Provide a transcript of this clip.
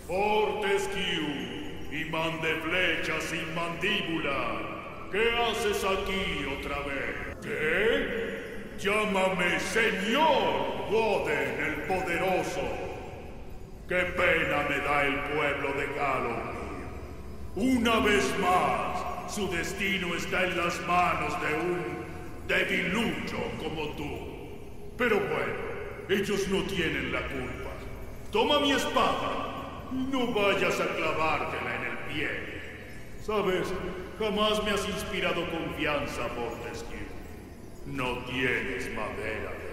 Fortescue, imán de flechas sin mandíbula. ¿Qué haces aquí otra vez? ¿Qué? Llámame Señor Woden el Poderoso. ¡Qué pena me da el pueblo de Gallowmere! Una vez más, su destino está en las manos de un debilucho como tú. Pero bueno, ellos no tienen la culpa. Toma mi espada y no vayas a clavártela en el pie. Sabes, jamás me has inspirado confianza, Fortescue. No tienes madera de